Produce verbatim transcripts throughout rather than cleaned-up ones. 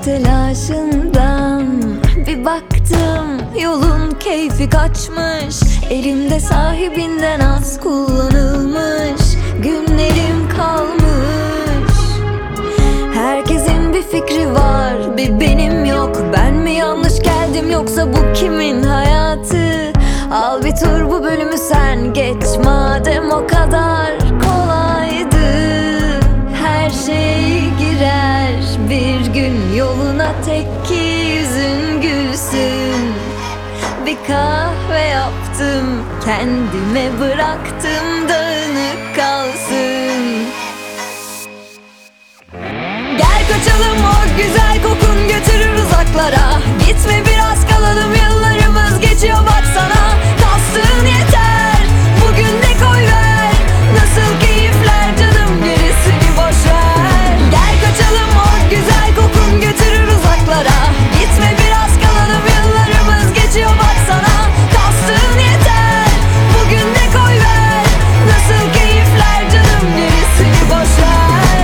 telaşından bir baktım yolun keyfi kaçmış. Elimde sahibinden az kullanılmış günlerim kalmış. Herkesin bir fikri var, bir benim yok. Ben mi yanlış geldim yoksa bu kimin hayatı? Al bir tur bu bölümü sen geç madem o kadar kolaydı. Her şey girer bir gün yoluna, tek ki yüzün gülsün. Bir kahve yaptım, kendime bıraktım dağınık kalsın. Gel kaçalım, o güzel kokun götürür uzaklara. Gitme biraz kalalım, yıllarımız geçiyor baksana. Kastın yeter, bugün de koy ver. Nasıl keyifler canım, gerisini boş ver. Gel kaçalım, o güzel kokun götürür uzaklara. Gitme biraz kalalım, yıllarımız geçiyor baksana. Kastın yeter, bugün de koy ver. Nasıl keyifler canım, gerisini boş ver.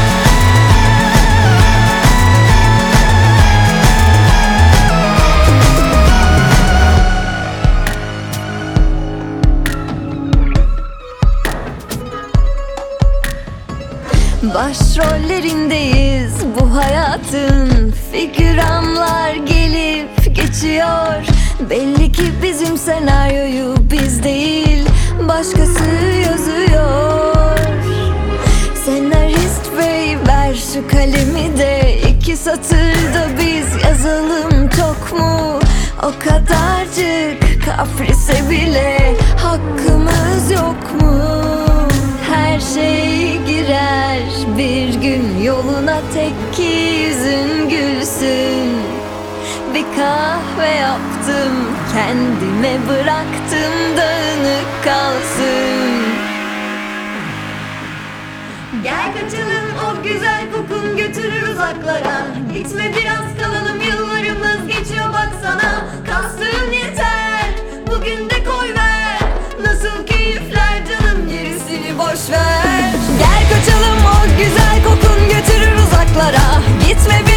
Başrollerindeyiz bu hayatın, figüranlar gelip geçiyor. Belli ki bizim senaryoyu biz değil başkası yazıyor. Senarist bey ver şu kalemi de iki satırda biz yazalım, çok mu? O kadarcık kaprise bile hakkımız yok mu? Her şey girer bir gün yoluna, tek ki yüzün gülsün. Bir kahve yaptım, kendime bıraktım dağınık kalsın. Gel kaçalım, o güzel kokun götürür uzaklara. Gitme biraz kalalım, yıllarımız geçiyor baksana. Kastın yeter, bugün de koy ver. Nasıl keyifler canım, gerisini boş ver. Gel kaçalım, o güzel kokun götürür uzaklara. Gitme biraz